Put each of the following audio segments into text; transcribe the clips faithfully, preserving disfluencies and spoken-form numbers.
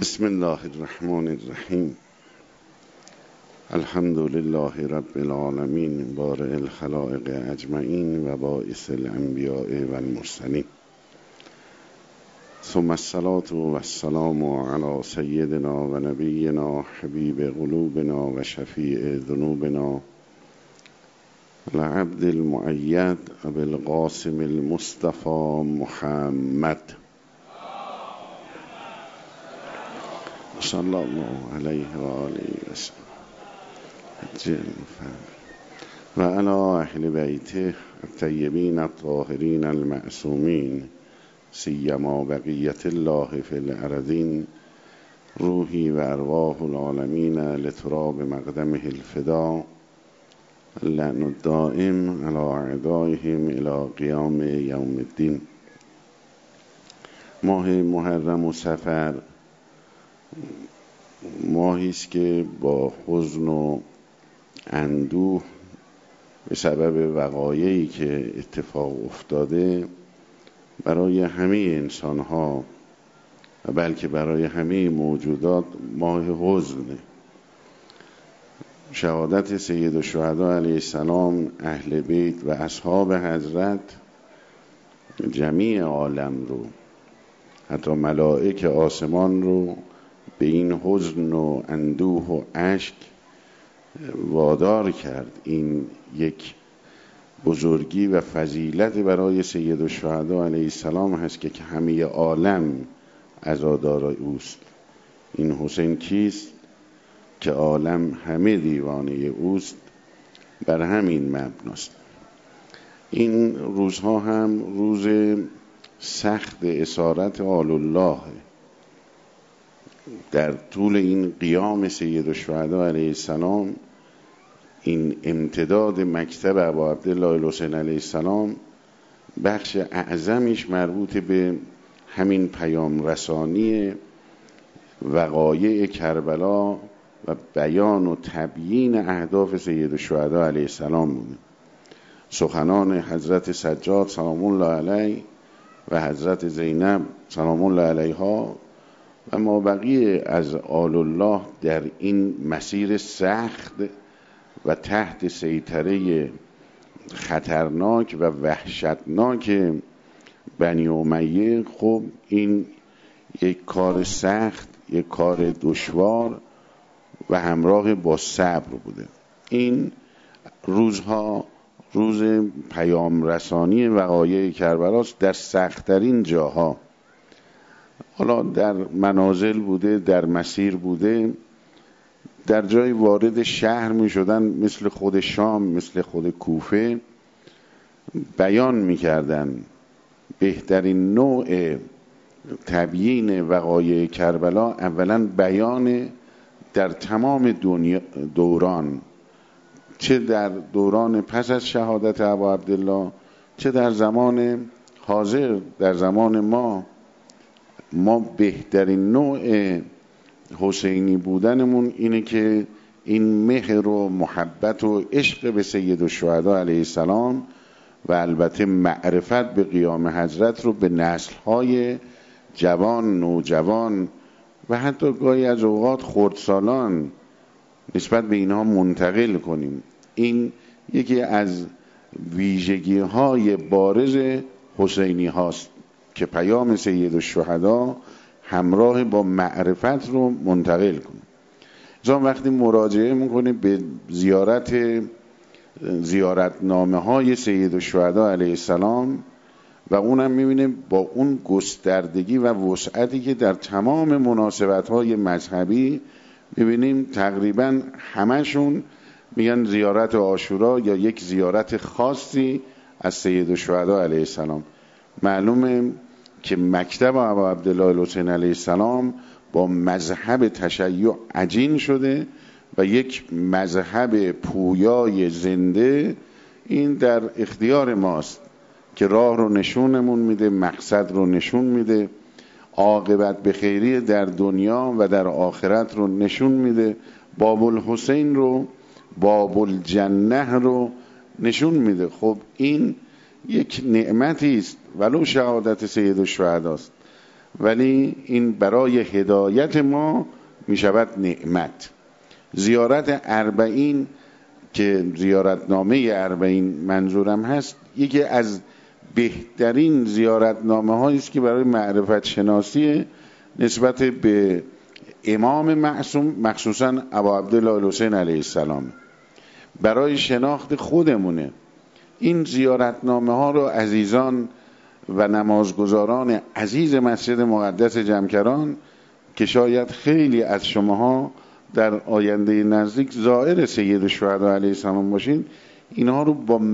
بسم الله الرحمن الرحیم. الحمد لله رب العالمین بارئ الخلائق اجمعین و باعث الانبیاء و المرسلین، ثم الصلاة و السلام علی سیدنا و نبینا حبیب قلوبنا و شفیع ذنوبنا العبد المؤید ابی القاسم المصطفى محمد صلی الله علیه و آله و سلم و علی اهل بیته الطیبین الطاهرین المعصومین سیما بقیت الله فی الارضین روحی و ارواح العالمین لتراب مقدمه الفدا اللعن الدائم علی اعدائهم الی قیام یوم الدین. ماه محرم و صفر ماهی است که با حزن و اندوه به سبب وقایعی که اتفاق افتاده برای همه انسان‌ها و بلکه برای همه موجودات ماه حزنه. شهادت سید الشهدا علیه السلام، اهل بیت و اصحاب حضرت جمیع عالم رو، حتی ملائک آسمان رو به این حزن و اندوه و اشک وادار کرد. این یک بزرگی و فضیلت برای سید الشهدا علیه السلام هست که همه عالم عزادار اوست. این حسین کیست؟ که عالم همه دیوانه اوست. بر همین مبناست. این روزها هم روز سخت اسارت آل الله. در طول این قیام سید الشهدا علیه السلام، این امتداد مکتب ابا عبدالله الحسین علیه السلام، بخش اعظمیش مربوط به همین پیام رسانی وقایع کربلا و بیان و تبیین اهداف سید الشهدا علیه السلام بود. سخنان حضرت سجاد سلام الله علیه و حضرت زینب سلام الله علیها و ما بقیه از آل الله در این مسیر سخت و تحت سیطره خطرناک و وحشتناک بنی امیه، خب این یک کار سخت، یک کار دشوار و همراه با صبر بوده. این روزها روز پیام رسانی وقایع کربلاست در سخت‌ترین جاها. حالا در منازل بوده، در مسیر بوده، در جای وارد شهر می شدن مثل خود شام، مثل خود کوفه، بیان می کردن. بهترین نوع تبیین وقایع کربلا اولا بیان در تمام دنیا دوران، چه در دوران پس از شهادت ابا عبدالله، چه در زمان حاضر، در زمان ما. ما بهترین نوع حسینی بودنمون اینه که این مهر و محبت و عشق به سید الشهدا علیه السلام و البته معرفت به قیام حضرت رو به نسل‌های جوان، نوجوان و حتی گاهی از اوقات خردسالان نسبت به اینها منتقل کنیم. این یکی از ویژگی‌های بارز حسینی هاست که پیام سید الشهدا همراه با معرفت رو منتقل کنیم. زمان وقتی مراجعه میکنیم به زیارت زیارتنامه های سید الشهدا علیه السلام و اونم میبینیم با اون گستردگی و وسعتی که در تمام مناسبت های مذهبی میبینیم، تقریبا همشون میگن زیارت عاشورا یا یک زیارت خاصی از سید الشهدا علیه السلام. معلومه که مکتب ابا عبدالله الحسین علیه السلام با مذهب تشیع عجین شده و یک مذهب پویای زنده این در اختیار ماست که راه رو نشونمون میده، مقصد رو نشون میده، عاقبت به خیری در دنیا و در آخرت رو نشون میده، باب الحسین رو، باب الجنه رو نشون میده. خب این یک نعمتی است ولو شهادت سید الشهدا است. ولی این برای هدایت ما می شود نعمت. زیارت اربعین که زیارتنامه اربعین منظورم هست، یکی از بهترین زیارتنامه هایی است که برای معرفت شناسی نسبت به امام معصوم، مخصوصا ابا عبدالله الحسین علیه السلام، برای شناخت خودمونه. این زیارتنامه ها رو عزیزان و نمازگزاران عزیز مسجد مقدس جمکران که شاید خیلی از شماها در آینده نزدیک زائر سید الشهدا علیه السلام باشین، اینها رو با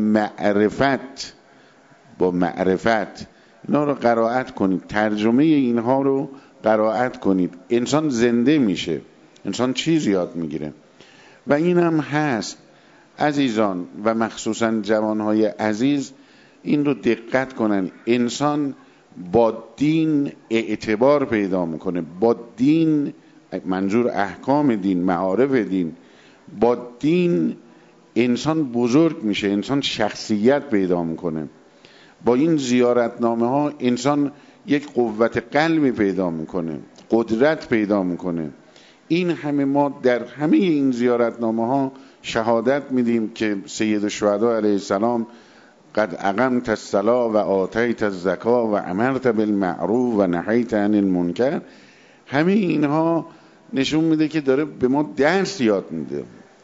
معرفت با معرفت اینها رو قرائت کنید، ترجمه اینها رو قرائت کنید. انسان زنده میشه، انسان چیز یاد میگیره. و این هم هست عزیزان و مخصوصا جوانهای عزیز این رو دقت کنن. انسان با دین اعتبار پیدا میکنه، با دین، منظور احکام دین، معارف دین، با دین انسان بزرگ میشه، انسان شخصیت پیدا میکنه. با این زیارتنامه ها انسان یک قوت قلبی پیدا میکنه، قدرت پیدا میکنه. این همه ما در همه این زیارتنامه ها شهادت میدیم که سید الشهدا علیه السلام قد اقمت الصلاة و آتیت الزکاة و امرت بالمعروف و نهیت عن المنکر. همه اینها نشون میده که داره به ما درس یاد میده.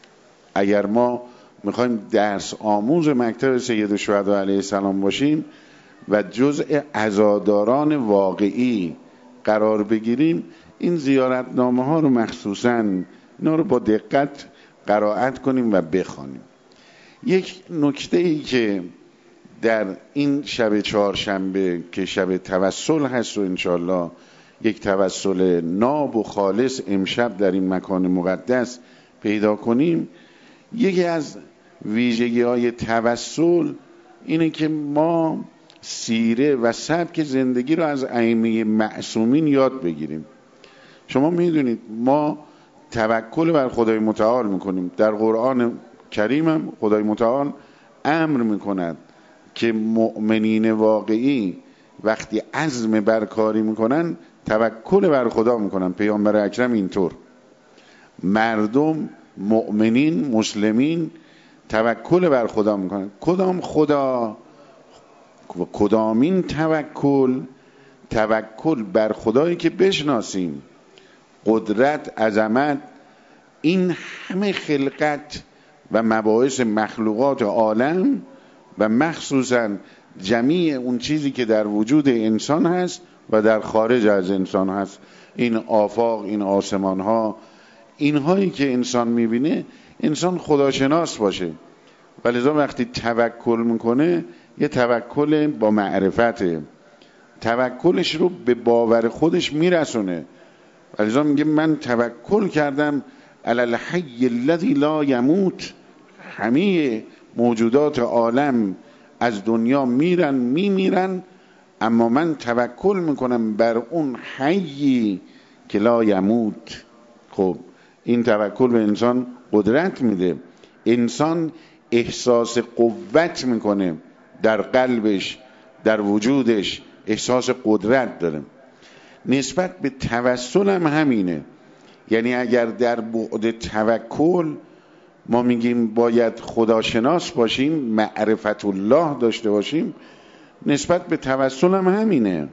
اگر ما میخوایم درس آموز مکتب سید الشهدا علیه السلام باشیم و جزء عزاداران واقعی قرار بگیریم، این زیارتنامه ها رو مخصوصاً اینا رو با دقت قرائت کنیم و بخوانیم. یک نکته ای که در این شب چهارشنبه که شب توسل هست و انشالله یک توسل ناب و خالص امشب در این مکان مقدس پیدا کنیم، یکی از ویژگی های توسل اینه که ما سیره و سبک زندگی رو از ائمه معصومین یاد بگیریم. شما میدونید ما توکل بر خدای متعال میکنیم. در قرآن کریم هم خدای متعال امر میکند که مؤمنین واقعی وقتی عزم بر کاری میکنن توکل بر خدا میکنن. پیامبر اکرم اینطور، مردم مؤمنین مسلمین توکل بر خدا میکنن. کدام خدا؟ کدامین توکل؟ توکل بر خدایی که بشناسیم قدرت، عظمت، این همه خلقت و مباحث مخلوقات عالم و مخصوصا جمیع اون چیزی که در وجود انسان هست و در خارج از انسان هست، این آفاق، این آسمان ها، اینهایی که انسان میبینه، انسان خداشناس باشه. ولذا وقتی توکل میکنه یه توکل با معرفته، توکلش رو به باور خودش میرسونه. ولذا میگه من توکل کردم علی الحی الذی لا یموت. همه موجودات عالم از دنیا میرن میمیرن، اما من توکل میکنم بر اون حیی که لا یموت. خب این توکل به انسان قدرت میده. انسان احساس قوت میکنه در قلبش، در وجودش احساس قدرت داره. نسبت به توسل هم همینه. یعنی اگر در بعد توکل ما میگیم باید خداشناس باشیم، معرفت الله داشته باشیم، نسبت به توسل هم همینه.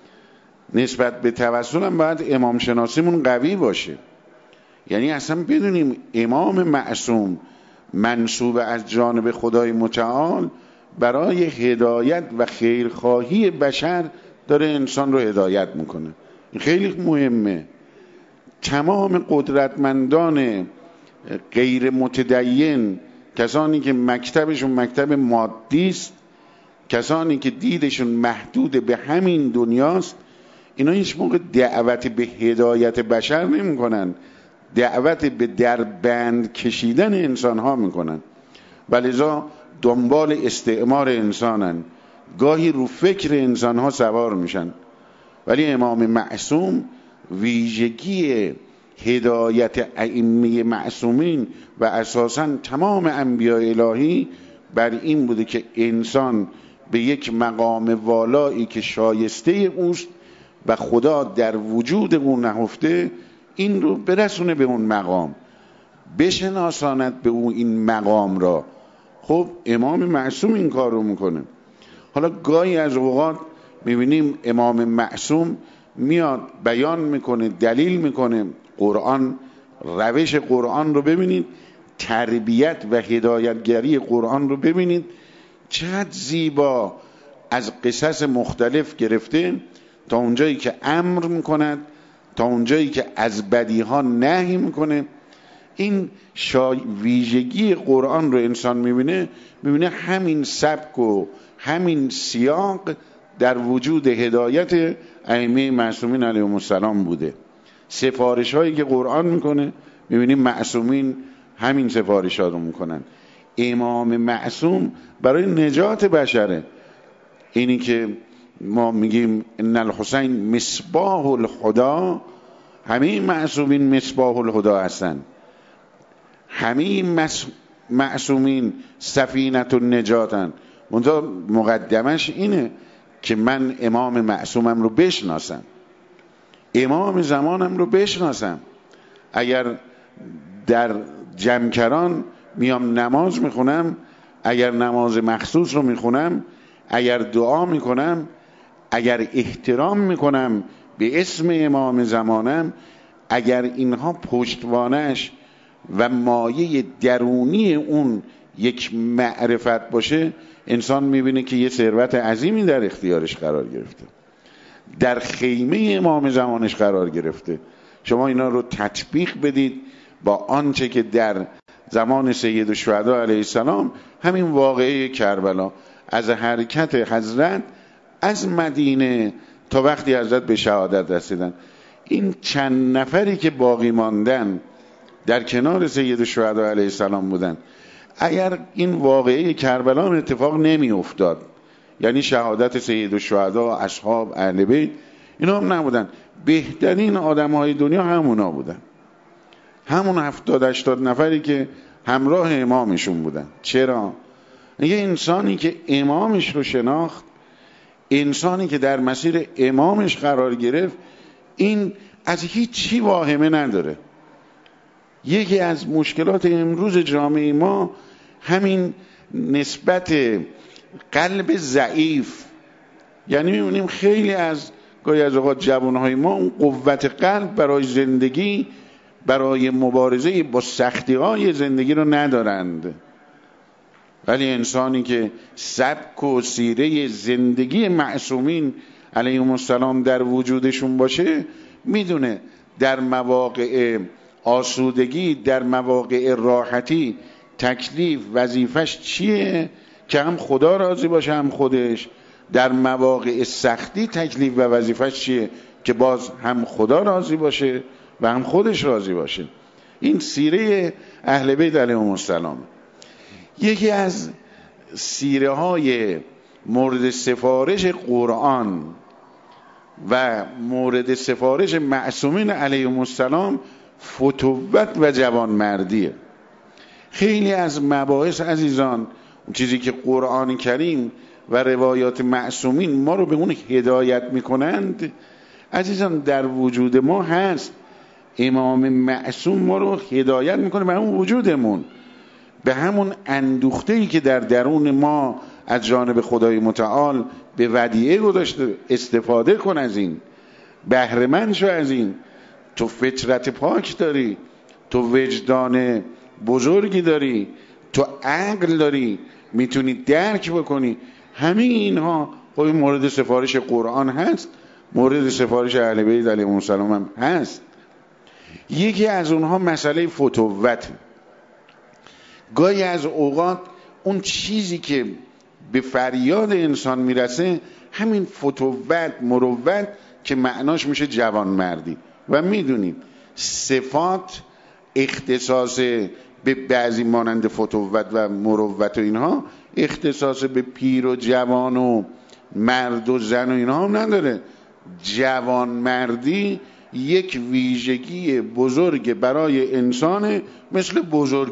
نسبت به توسل هم باید امام شناسیمون قوی باشه. یعنی اصلا بدونیم امام معصوم منسوب از جانب خدای متعال برای هدایت و خیرخواهی بشر داره انسان رو هدایت میکنه. این خیلی مهمه. تمام قدرتمندان غیر متدین، کسانی که مکتبشون مکتب مادی است، کسانی که دیدشون محدود به همین دنیاست، اینا هیچ موقع دعوت به هدایت بشر نمی کنن، دعوت به در بند کشیدن انسان ها می کنن. ولذا دنبال استعمار انسانن، گاهی رو فکر انسان ها سوار میشن. ولی امام معصوم ویژگی هدایت ائمه معصومین و اساساً تمام انبیاء الهی بر این بوده که انسان به یک مقام والایی که شایسته اوست و خدا در وجود اون نهفته این رو برسونه به اون مقام، بشناساند به اون این مقام را. خب امام معصوم این کار رو میکنه. حالا گاهی از اوقات میبینیم امام معصوم میاد بیان میکنه، دلیل میکنه قرآن، روش قرآن رو ببینید، تربیت و هدایتگری قرآن رو ببینید چقدر زیبا از قصص مختلف گرفته تا اونجایی که امر میکند، تا اونجایی که از بدیها نهی میکنه. این شای ویژگی قرآن رو انسان میبینه، میبینه همین سبک و همین سیاق در وجود هدایت ائمه معصومین علیهم السلام بوده. سفارش هایی که قرآن میکنه میبینیم معصومین همین سفارش ها رو میکنن. امام معصوم برای نجات بشره. اینی که ما میگیم ان الحسین مصباح الهدی، همه معصومین مصباح الهدی هستن، همه معصومین سفینه النجاتن. منتها مقدمش اینه که من امام معصومم رو بشناسم، امام زمانم رو بشناسم. اگر در جمکران میام نماز میخونم، اگر نماز مخصوص رو میخونم، اگر دعا میکنم، اگر احترام میکنم به اسم امام زمانم، اگر اینها پشتوانش و مایه درونی اون یک معرفت باشه، انسان میبینه که یه ثروت عظیمی در اختیارش قرار گرفته، در خیمه امام زمانش قرار گرفته. شما اینا رو تطبیق بدید با آنچه که در زمان سید الشهدا علیه السلام، همین واقعه کربلا، از حرکت حضرت از مدینه تا وقتی حضرت به شهادت رسیدن، این چند نفری که باقی ماندن در کنار سید الشهدا علیه السلام بودن، اگر این واقعه کربلا اتفاق نمی افتاد، یعنی شهادت سید الشهدا، اصحاب، اهل بیت، اینا هم نبودن، بهترین آدم های دنیا همونا بودن، همون هفتاد هشتاد نفری که همراه امامشون بودن. چرا؟ یه انسانی که امامش رو شناخت، انسانی که در مسیر امامش قرار گرفت، این از هیچ چی واهمه نداره. یکی از مشکلات امروز جامعه ما همین نسبت قلب ضعیف، یعنی می‌بینیم خیلی از گاهی از اوقات جوانهای ما اون قوت قلب برای زندگی، برای مبارزه با سختی‌های زندگی رو ندارند. ولی انسانی که سبک و سیره زندگی معصومین علیهم السلام در وجودشون باشه، میدونه در مواقع آسودگی، در مواقع راحتی تکلیف وظیفش چیه که هم خدا راضی باشه هم خودش، در مواقع سختی تکلیف و وظیفش چیه که باز هم خدا راضی باشه و هم خودش راضی باشه. این سیره اهل بیت علیهم السلام. یکی از سیره های مورد سفارش قرآن و مورد سفارش معصومین علیهم السلام فتوت و جوانمردیه. خیلی از مباحث عزیزان، اون چیزی که قرآن کریم و روایات معصومین ما رو به اون هدایت میکنند، عزیزان در وجود ما هست. امام معصوم ما رو هدایت میکنه به اون وجودمون، به همون اندوخته‌ای که در درون ما از جانب خدای متعال به ودیعه گذاشته. استفاده کن از این، بهره مند شو از این. تو فطرت پاک داری، تو وجدان بزرگی داری، تو عقل داری، میتونی درک بکنی. همه اینها خب مورد سفارش قرآن هست، مورد سفارش اهل بیت علیهم السلام هم هست. یکی از اونها مسئله فتوت. گاهی از اوقات اون چیزی که به فریاد انسان میرسه همین فتوت، مروت که معناش میشه جوانمردی. و میدونید صفات اختصاص به بعضی مانند فتوت و مروت و اینها اختصاص به پیر و جوان و مرد و زن و اینها هم نداره. جوانمردی یک ویژگی بزرگ برای انسان، مثل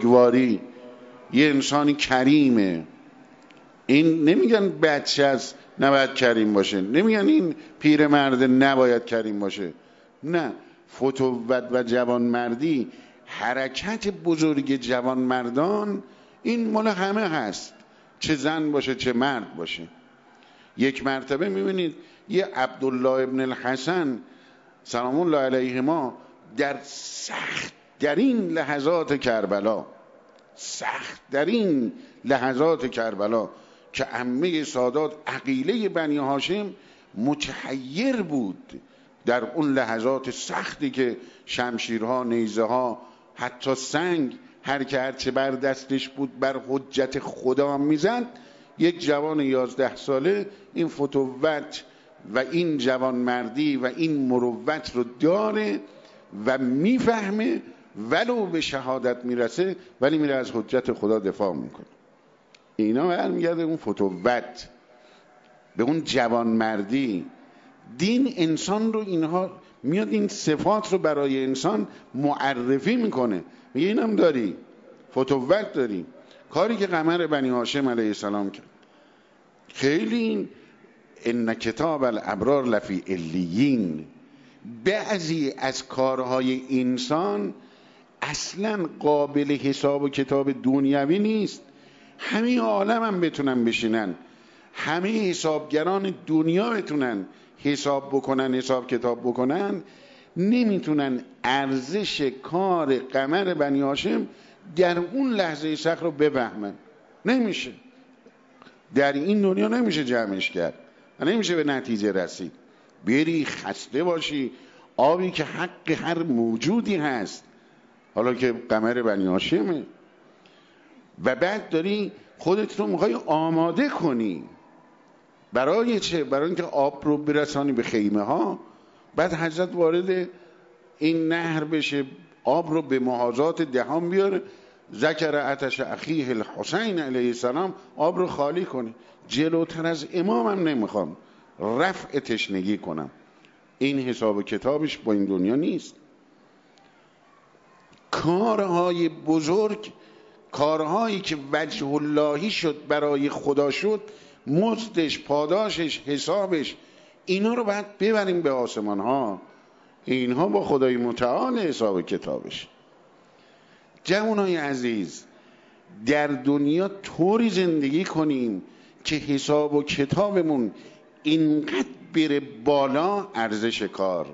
بزرگواری. یه انسانی کریمه، این نمیگن بچه است نباید کریم باشه، نمیگن این پیرمرد نباید کریم باشه. نه، فتوت و جوانمردی، حرکت بزرگ جوانمردان این مال همه هست، چه زن باشه چه مرد باشه. یک مرتبه میبینید یه عبدالله ابن الحسن سلام الله علیهما در سخت درین لحظات کربلا، سخت درین لحظات کربلا که عمه سادات عقیله بنی هاشم متحیر بود در اون لحظات سختی که شمشیرها، نیزه ها، حتی سنگ، هر که هرچه بر دستش بود بر حجت خدا میزد، یک جوان یازده ساله این فتوت و این جوانمردی و این مروت رو داره و میفهمه، ولو به شهادت میرسه ولی میره از حجت خدا دفاع میکنه. اینا برمیگرده اون فتوت، به اون جوانمردی. دین انسان رو اینها میاد این صفات رو برای انسان معرفی میکنه، میگه اینم داری، فتوت داری. کاری که قمر بنی هاشم علیه السلام کرد خیلی، این ان کتاب الابرار لفی علیین، بعضی از کارهای انسان اصلا قابل حساب و کتاب دنیوی نیست. همه عالم هم بتونن بشینن، همه حسابگران دنیا بتونن حساب بکنن، حساب کتاب بکنن، نمیتونن ارزش کار قمر بنی هاشم در اون لحظه سخت رو بفهمن. نمیشه، در این دنیا نمیشه جمعش کرد، نمیشه به نتیجه رسید. بری خسته باشی، آبی که حق هر موجودی هست، حالا که قمر بنی هاشمه، و بعد داری خودت رو میخوای آماده کنی برای چه؟ برای اینکه آب رو برسانی به خیمه ها. بعد حضرت وارد این نهر بشه، آب رو به محاذات دهان بیاره، ذکر عطش اخیه الحسین علیه السلام، آب رو خالی کنه. جلوتر از امامم نمیخوام رفع تشنگی کنم. این حساب و کتابش با این دنیا نیست. کارهای بزرگ، کارهایی که وجه اللهی شد، برای خدا شد، مزدش، پاداشش، حسابش، اینا رو باید ببریم به آسمان ها. اینها با خدای متعال حساب و کتابش. جوانای عزیز، در دنیا طوری زندگی کنیم که حساب و کتابمون اینقدر بره بالا، ارزش کار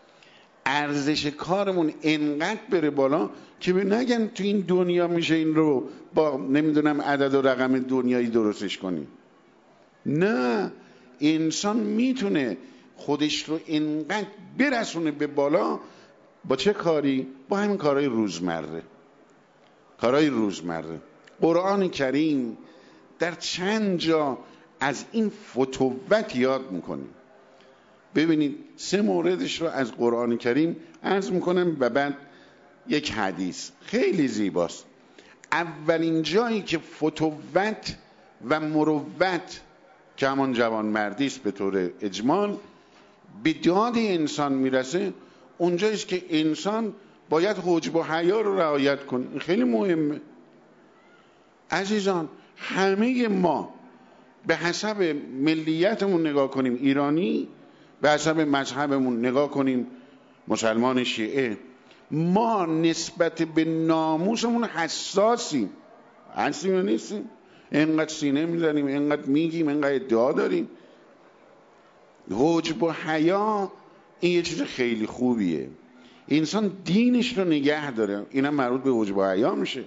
ارزش کارمون اینقدر بره بالا که به نگن تو این دنیا میشه این رو با نمیدونم عدد و رقم دنیایی درستش کنی. نه، انسان میتونه خودش رو اینقدر برسونه به بالا. با چه کاری؟ با همین کارهای روزمره. کارهای روزمره. قرآن کریم در چند جا از این فتوت یاد میکنه. ببینید سه موردش رو از قرآن کریم عرض میکنم و بعد یک حدیث خیلی زیباست. اولین جایی که فتوت و مروت که همان جوانمردی است به طور اجمال به داد انسان میرسه، اونجاییست که انسان باید حجب و حیا رو رعایت کنه. این خیلی مهمه عزیزان. همه ما به حسب ملیتمون نگاه کنیم ایرانی، به حسب مذهبمون نگاه کنیم مسلمان شیعه، ما نسبت به ناموسمون حساسیم. هستیم یا نیستیم؟ اینقدر سینه میزنیم، اینقدر میگیم، اینقدر ادعا داریم. حجب و حیا این یه چیز خیلی خوبیه. انسان دینش رو نگه داره، اینم مربوط به حجب و حیا میشه.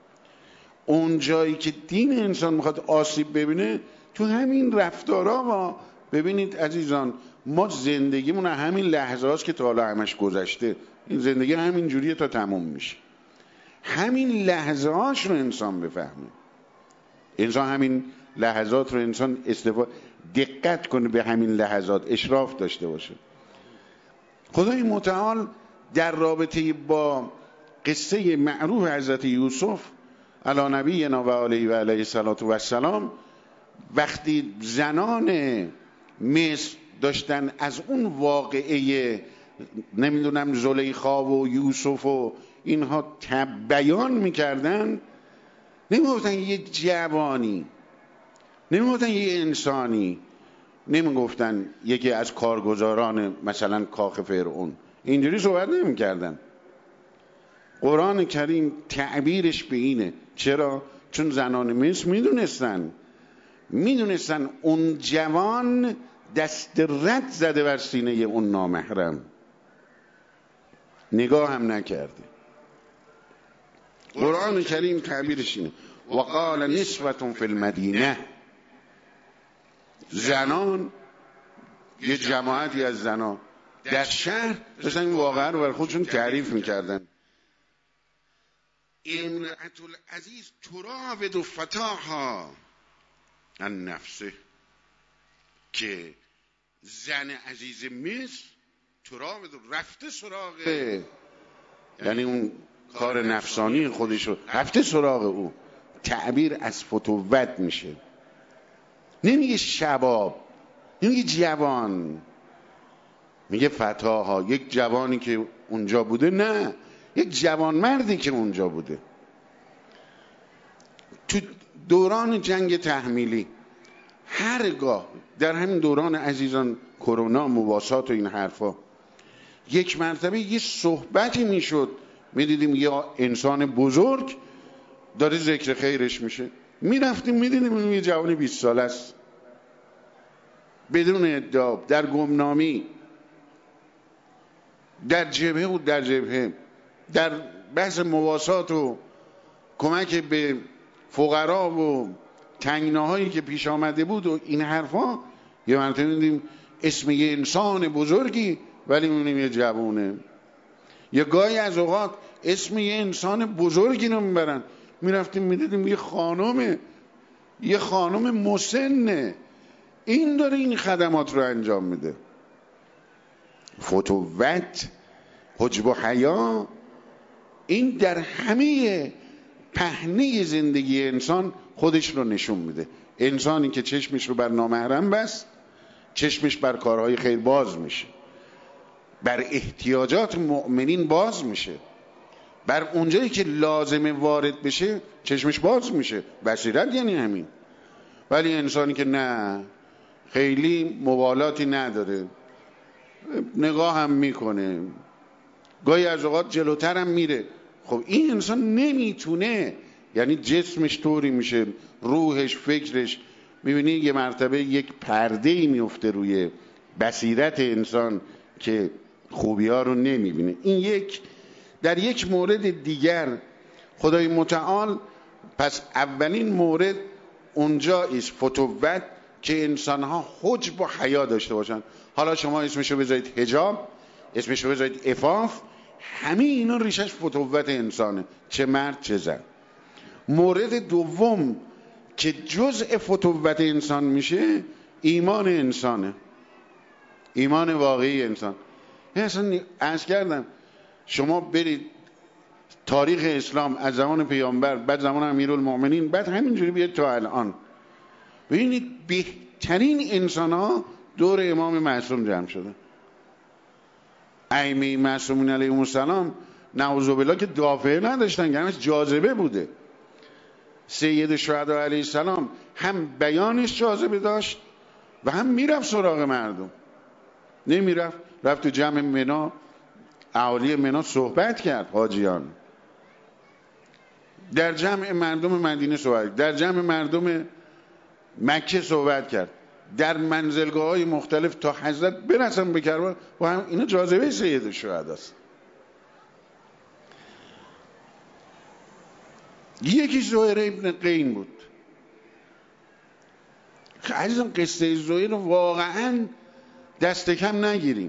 اون جایی که دین انسان میخواد آسیب ببینه تو همین رفتارها. ما ببینید عزیزان، ما زندگیمون همین لحظه هاست که تا حالا همش گذشته. این زندگی همین جوریه تا تموم میشه. همین لحظه هاش رو انسان بفهمه. انسان همین لحظات رو انسان استفاده دقت کنه، به همین لحظات اشراف داشته باشه. خدای متعال در رابطه با قصه معروف حضرت یوسف علی نبینا و علیه و علیه السلام، وقتی زنان مصر داشتن از اون واقعه نمیدونم زلیخا و یوسف و اینها بیان میکردن، نمیگفتن یه جوانی، نمیگفتن یه انسانی، نمی گفتن یکی از کارگزاران مثلا کاخ فرعون، اینجوری صحبت نمی کردن. قرآن کریم تعبیرش به اینه. چرا؟ چون زنان مصر میدونستن میدونستن اون جوان دست رد زده بر سینه اون نامحرم، نگاه هم نکرده. قرآن کریم تعبیرش اینه. وقال نسوة فی المدینه، زنان، یه جماعتی از زنان در شهر داشتن این واقعا رو بر خودشون تعریف میکردن. امرأة العزیز تراود فتاها عن نفسه، که زن عزیز مصر تراود رفته سراغ، یعنی اون کار نفسانی خودشو رفته سراغ او. تعبیر از فتوت میشه، نمیگه شباب، نمیگه جوان، میگه فتاها، یک جوانی که اونجا بوده، نه، یک جوان مردی که اونجا بوده. تو دوران جنگ تحمیلی هرگاه در همین دوران عزیزان کرونا مواسات و این حرفا یک مرتبه یه صحبتی میشد، میدیدیم یا انسان بزرگ داره ذکر خیرش میشه، میرفتیم میدیدیم یه جوانی بیست ساله است بدون ادعا در گمنامی، در جبهه و در جبهه در بحث مواسات و کمک به فقرا و تنگناهایی که پیش آمده بود و این حرفا، یه مرتبه میدیم اسم یه انسان بزرگی ولی میبینیم یه جوونه. یه گاهی از اوقات اسم یه انسان بزرگی رو میبرن، میرفتیم میدیدیم یه خانومه، یه خانوم مسنه، این داره این خدمات رو انجام میده. فتوت، حجب و حیا، این در همه پهنه زندگی انسان خودش رو نشون میده. انسانی که چشمش رو بر نامحرم بست، چشمش بر کارهای خیر باز میشه، بر احتیاجات مؤمنین باز میشه، بر اونجایی که لازمه وارد بشه چشمش باز میشه. بصیرت یعنی همین. ولی انسانی که نه، خیلی مبالاتی نداره، نگاه هم میکنه، گاهی از اوقات جلوتر هم میره، خب این انسان نمیتونه، یعنی جسمش طوری میشه، روحش، فکرش، میبینی یه مرتبه یک پرده‌ای میفته روی بصیرت انسان که خوبی ها رو نمیبینه. این یک. در یک مورد دیگر خدای متعال پس اولین مورد اونجا است، فتوت، که انسان ها حجب و حیا داشته باشن. حالا شما اسمشو بذارید حجاب، اسمشو بذارید عفاف، همه اینا ریشش فتوت انسانه، چه مرد چه زن. مورد دوم که جزء فتوت انسان میشه ایمان انسانه، ایمان واقعی انسان. اصلا عرض کردم شما برید تاریخ اسلام از زمان پیامبر، بعد زمان امیرالمومنین، بعد همینجوری بیاد تا الان، ببینید بهترین انسان ها دور امام معصوم جمع شده. ائمه معصومین علیهم السلام نعوذ بالله که دافعه نداشتن، که همش جاذبه بوده. سید شهدا علیه السلام هم بیانش جاذبه داشت و هم میرفت سراغ مردم. نمیرفت، رفت تو جمع منا، اهالی منا صحبت کرد، حاجیان در جمع مردم مدینه صحبت کرد، در جمع مردم مکه صحبت کرد، در منزلگاه های مختلف تا حضرت برسن به کربلا. و هم اینا جاذبه سید شهداست. یکی زهیر ابن قین بود. عزیزان قصه زهیر رو واقعا دست کم نگیریم.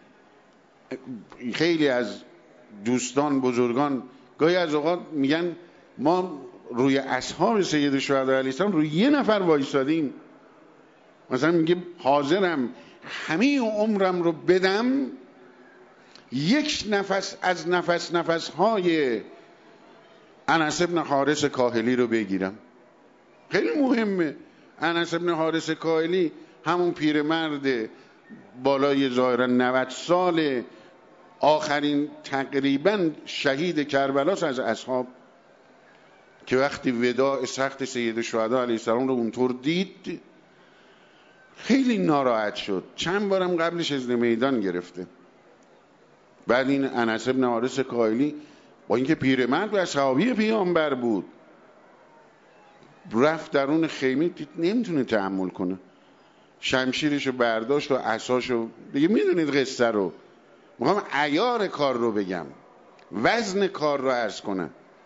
خیلی از دوستان بزرگان گاهی از اوقات میگن ما روی اصحاب سید شهدا علیه السلام روی یه نفر وایسادیم، مثلا میگه حاضرم همه عمرم رو بدم یک نفس از نفس نفس های انس بن حارث کاهلی رو بگیرم. خیلی مهمه. انس بن حارث کاهلی همون پیرمرد بالای ظاهرا نود سال، آخرین تقریبا شهید کربلاس از اصحاب، که وقتی وداع سخت سید شهدا علیه السلام رو اونطور دید خیلی ناراحت شد، چند بارم قبلش اذن میدان گرفته. بعد این انس بن حارث کاهلی با اینکه پیرمرد و صحابی پیامبر بود، رفت درون خیمه، دید نمیتونه تحمل کنه، شمشیرشو برداشت و عصاشو، دیگه میدونید قصه رو، میخوام عیار کار رو بگم، وزن کار رو عرض کنم.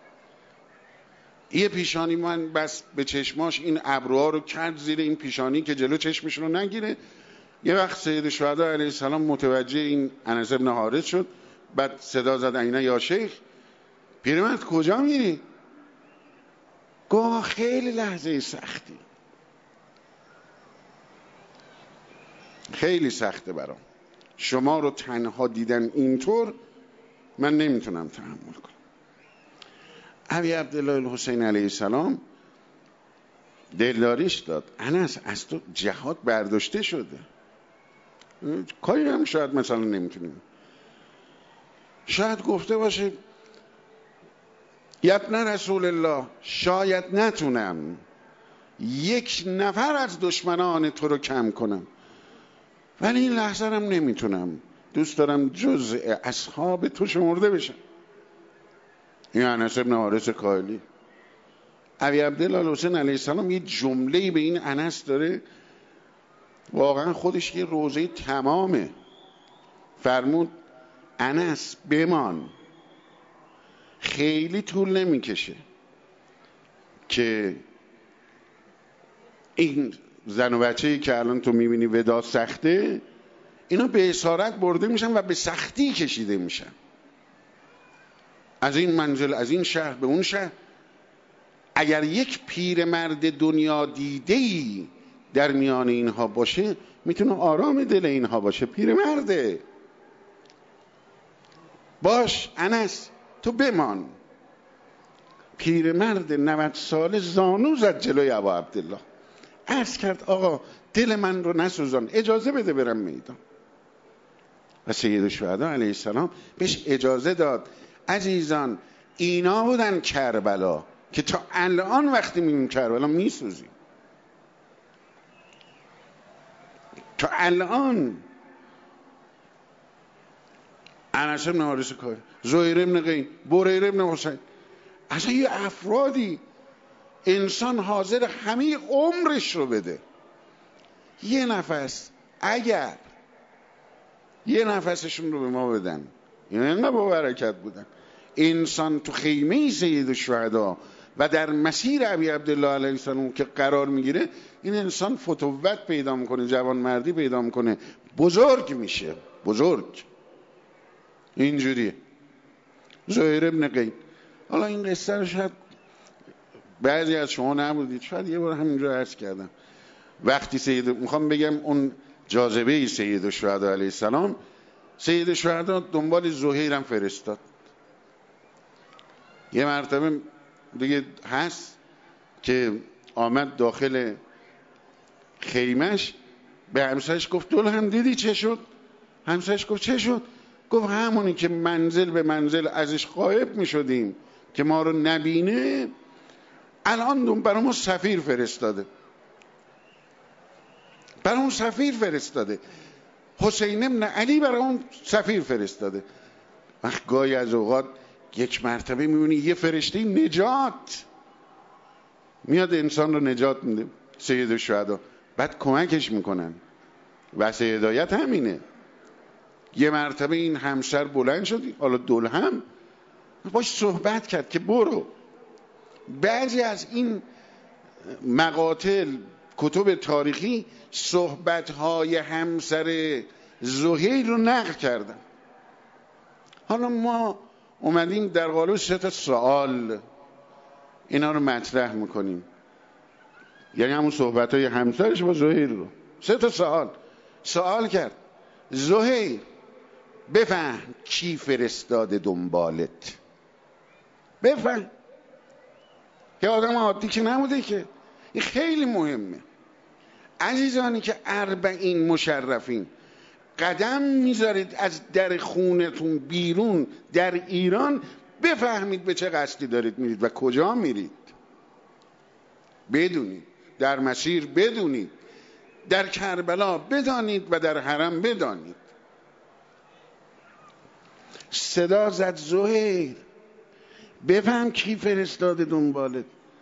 یه پیشانی من بس به چشماش این ابروها رو کرد زیر این پیشانی که جلو چشمش رو نگیره. یه وقت سید شهدا علیه السلام متوجه این انس بن حارث شد، بعد صدا زد اینا یا شیخ، پیرمرد کجا میری؟ گفت خیلی لحظه سختی، خیلی سخته برام، شما رو تنها دیدن اینطور من نمیتونم تحمل کنم. ابی عبدالله الحسین علیه السلام دلداریش داد، انس از تو جهاد برداشته شده، کاری هم شاید مثلا نمیتونیم، شاید گفته باشه یبن رسول الله شاید نتونم یک نفر از دشمنان تو رو کم کنم، ولی این لحظه هم نمیتونم، دوست دارم جزء اصحاب تو شمرده بشم. این انس بن حارث کاهلی. ابی عبدالله الحسین علیه السلام یه جمله‌ای به این انس داره، واقعا خودش یه روزه تمامه. فرمود انس بمان، خیلی طول نمیکشه که این زن و بچه‌ای که الان تو میبینی ودا سخته، اینا به اسارت برده میشن و به سختی کشیده میشن از این منزل، از این شهر به اون شهر. اگر یک پیرمرد دنیا دیده‌ای در میان اینها باشه، میتونه آرام دل اینها باشه. پیرمرده، باش انس تو بمان. پیرمرد نود ساله زانو زد جلوی ابا عبدالله، عرض کرد آقا دل من رو نسوزان، اجازه بده برم میدان. و سید الشهدا علیه السلام بهش اجازه داد. عزیزان اینا بودن کربلا که تا الان وقتی میگیم کربلا میسوزیم، تا الان. انس بن حارث کاهلی، زهیر بن قین، بریر بن حسین، اصلا یه افرادی انسان حاضر همه عمرش رو بده. یه نفس، اگر یه نفسشون رو به ما بدن، این اینقدر با برکت بودن. انسان تو خیمه سید الشهدا و در مسیر ابی عبدالله علیه السلام که قرار میگیره، این انسان فتوت پیدا میکنه، جوانمردی پیدا میکنه، بزرگ میشه، بزرگ. اینجوریه. زهیر بن قین، حالا این قصه رو شاید بعضی از شما نبودید، شاید یه بار همینجا عرض کردم. وقتی سید، میخوام بگم اون جاذبه سید الشهدا علیه السلام، سید الشهدا دنبال زهیرم فرستاد. یه مرتبه دیگه هست که آمد داخل خیمش، به همسرش گفت دل هم دیدی چه شد؟ همسرش گفت چه شد؟ گفت همونی که منزل به منزل ازش غایب می شدیم که ما رو نبینه، الان برای ما سفیر فرستاده، برای اون سفیر فرستاده، حسین ابن علی برای اون سفیر فرستاده. وقت گاهی از اوقات یک مرتبه میبینی یه فرشته نجات میاد انسان رو نجات میده، سید الشهدا، بعد کمکش میکنن. واسه هدایت همینه. یه مرتبه این همسر بلند شد، حالا دلهم باش صحبت کرد که برو. بعضی از این مقاتل کتب تاریخی صحبت‌های همسر زهیر رو نقل کردن. حالا ما اومدیم در قالب سه تا سوال اینا رو مطرح میکنیم، یعنی همون صحبت‌های همسرش با زهیر رو. سه تا سوال سوال کرد: زهیر بفهم کی فرستاده دنبالت، بفهم. که آدم عادی که نبوده که. این خیلی مهمه عزیزانی که اربعین مشرفین قدم میذارید از در خونتون بیرون در ایران، بفهمید به چه قصدی دارید میرید و کجا میرید، بدونید در مسیر، بدونید در کربلا بدانید و در حرم بدانید. صدا زد زهیر بفهم کی فرستاده دنبالت.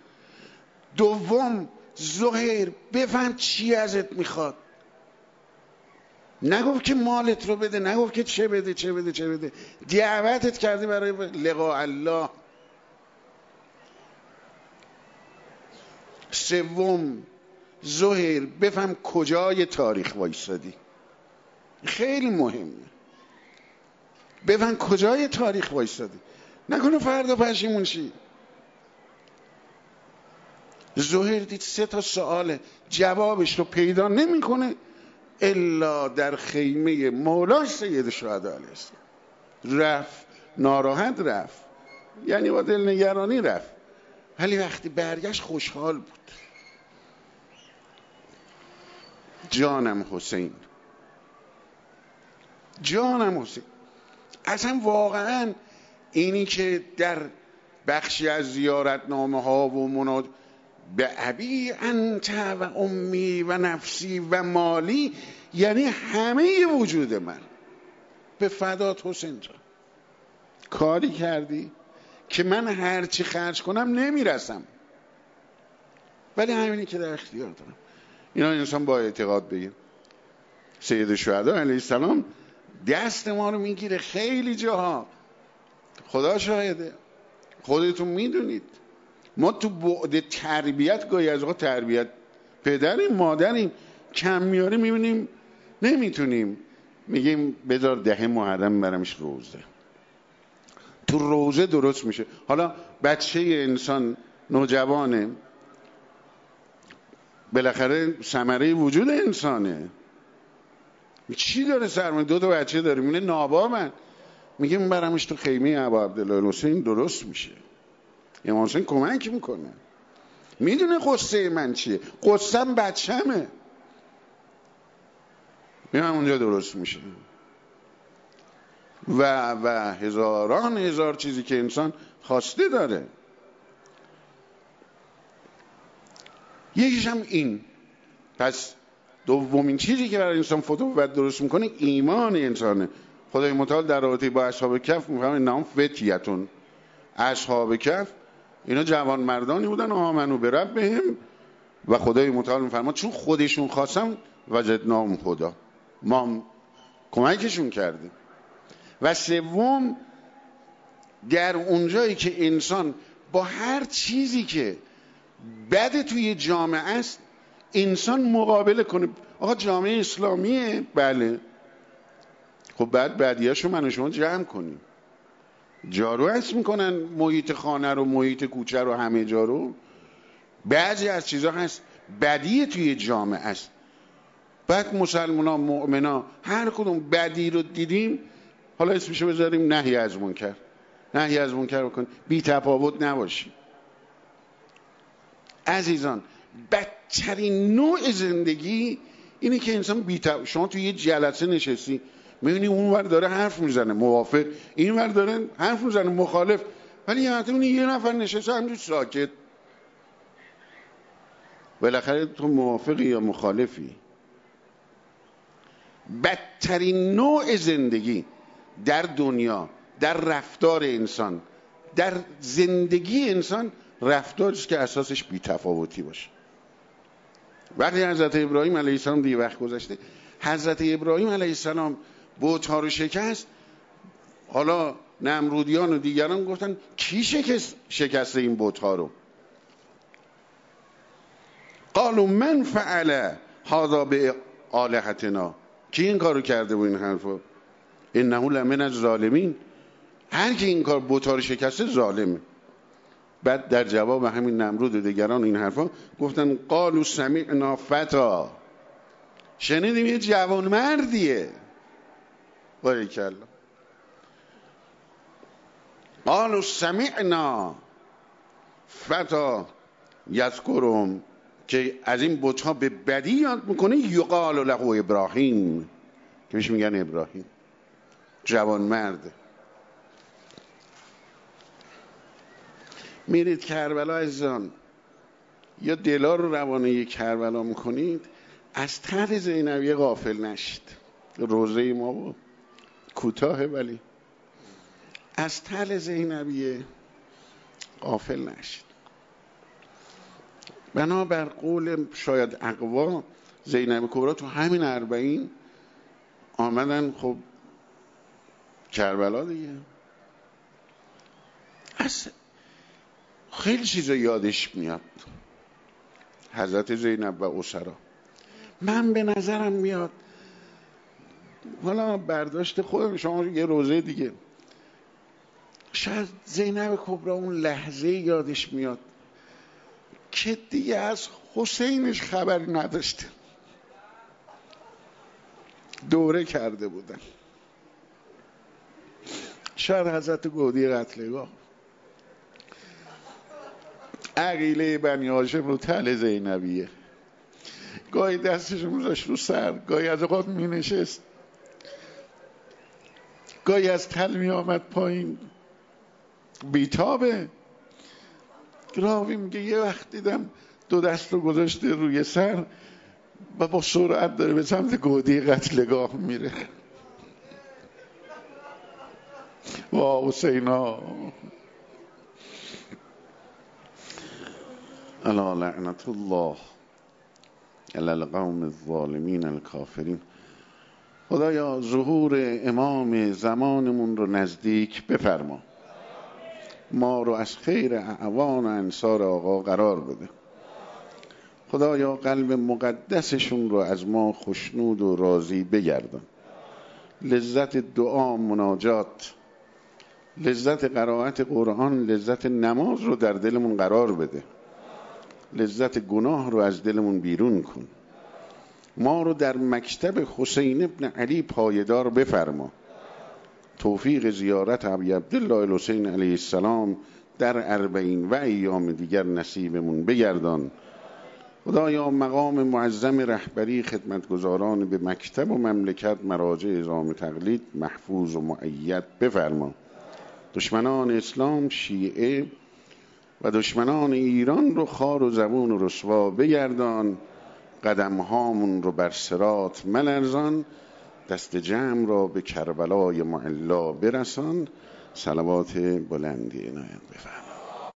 دوم زهیر بفهم چی ازت میخواد. نگفت که مالت رو بده، نگفت که چه بده چه بده چه بده، دعوتت کرده برای لقاء الله. سوم زهیر بفهم کجای تاریخ وایسادی. خیلی مهمه بفهم کجای تاریخ وایسادی، نکنه فردا پشیمون شی. زهیر دید سه تا سواله جوابش رو پیدا نمیکنه الا در خیمه مولاش سید شهدا علیه السلام. رفت ناراحت رفت، یعنی با دلنگرانی رفت، ولی وقتی برگشت خوشحال بود. جانم حسین، جانم حسین. اصلا واقعا اینی که در بخشی از زیارتنامه ها و مناد به ابی انت و امی و نفسی و مالی، یعنی همه وجود من به فدات حسین جان. کاری کردی که من هرچی خرج کنم نمیرسم، ولی همینی که در اختیار دارم. اینا انسان با اعتقاد بگه. سید شهدا علیه السلام دست ما رو میگیره خیلی جاها، خدا شاهده، خودتون میدونید. ما تو بعد تربیت گاهی از اوقات تربیت پدریم مادریم کم میاره، میبینیم نمیتونیم، میگیم بذار ده محرم برمش روزه. تو روزه درست میشه. حالا بچه انسان نوجوانه، بالاخره ثمره وجود انسانه، چی داره سرمایه، دو تا بچه داره، میونه نابابن، میگه برمش تو خیمه ابا عبدالله حسین درست میشه. امام حسین کمک میکنه، میدونه قصه من چیه، قصه‌م بچه‌مه، میام اونجا درست میشه. و و هزاران هزار چیزی که انسان خواسته داره. یکیش هم این. پس دومین چیزی که برای انسان فتوت درست میکنه ایمان انسانه. خدای متعال در رابطه با اصحاب کهف میفهمه نام فتیتون، اصحاب کهف اینا جوان مردانی بودن آمنو به ربهم و خدای متعال میفرما چون خودشون خواستم وجدناهم خدا، ما کمکشون کردیم. و سوم در اونجایی که انسان با هر چیزی که بد توی جامعه است انسان مقابله کنه. آقا جامعه اسلامیه، بله، خب بعد بدیاشو من و شما جمع کنیم. جارو هست میکنن محیط خانه رو، محیط کوچه رو، همه جا رو. بعضی از چیزها هست بدی توی جامعه است، بعد مسلمان ها مؤمن ها هر کدوم بدی رو دیدیم حالا اسمشو بذاریم نهی از منکر، نهی از منکر بکن، بی تفاوت نباشیم. عزیزان بدترین نوع زندگی اینه که انسان بی تفاوت. شما توی یه جلسه نشستی میبینی اون ور داره حرف میزنه موافق، این ور داره حرف میزنه مخالف، ولی یه یه نفر نشسته همجور ساکت. بالاخره تو موافقی یا مخالفی؟ بدترین نوع زندگی در دنیا، در رفتار انسان، در زندگی انسان، رفتارش که اساسش بی تفاوتی باشه. وقتی حضرت ابراهیم علیه السلام دیگه وقت گذشته، حضرت ابراهیم علیه السلام بت‌ها رو شکست. حالا نمرودیان و دیگران گفتن کی شکست شکسته این بت‌ها رو؟ قالوا من فعل هذا بآلهتنا، کی این کارو کرده با این حرفو؟ انه لمن الظالمین، هر کی این کار بت‌ها رو شکسته ظالمه. بعد در جواب همین نمرود و دیگران این حرفا گفتن قالوا سمعنا فتا، شنیدیم یه جوان مردیه. باریکلا. قالوا سمعنا فتا یذکرهم، که از این بت‌ها به بدی یاد میکنه، یقال له ابراهیم، که بهش میگن ابراهیم، جوان مرد. میرید کربلا عزیزان، یا دلا رو روانه کربلا میکنید، از طرح زینبیه غافل نشید. روزه ما بود کوتاه، ولی از طرح زینبیه غافل نشید. بنابر قول شاید اقوا زینب کبرا تو همین اربعین آمدن خب کربلا دیگه. از خیلی چیزا یادش میاد حضرت زینب و اسرا. من به نظرم میاد، حالا برداشت خودم، شما یه روزه دیگه، شاید زینب کبرا اون لحظه یادش میاد که دیگه از حسینش خبری نداشته، دوره کرده بودن. شاید حضرت گودی قتلگاه عقیله بنی هاشم رو تل زینبیه، گاهی دستش میذاشت رو سر، گاهی از اوقات می نشست، گاهی از تل می آمد پایین، بیتابه. راوی میگه یه وقت دیدم دو دست رو گذاشته روی سر و با سرعت داره به سمت گودی قتلگاه میره. وا حسینا الا لعنت الله علی القوم الظالمین الکافرین. خدایا ظهور امام زمانمون رو نزدیک بفرما، ما رو از خیر اعوان و انصار آقا قرار بده. خدایا قلب مقدسشون رو از ما خوشنود و راضی بگردان. لذت دعا، مناجات، لذت قرائت قرآن، لذت نماز رو در دلمون قرار بده. لذت گناه رو از دلمون بیرون کن. ما رو در مکتب حسین ابن علی پایدار بفرما. توفیق زیارت ابی عبدالله الحسین علیه السلام در اربعین و ایام دیگر نصیبمون بگردان. خدایا مقام معظم رهبری خدمتگزاران به مکتب و مملکت مراجع نظام تقلید محفوظ و مؤید بفرما. دشمنان اسلام، شیعه و دشمنان ایران رو خار و زبون و رسوا بگردان. قدم هامون رو بر صراط ملرزان. دست جمع را به کربلای معلا برسان. صلوات بلندی عنایت بفرما.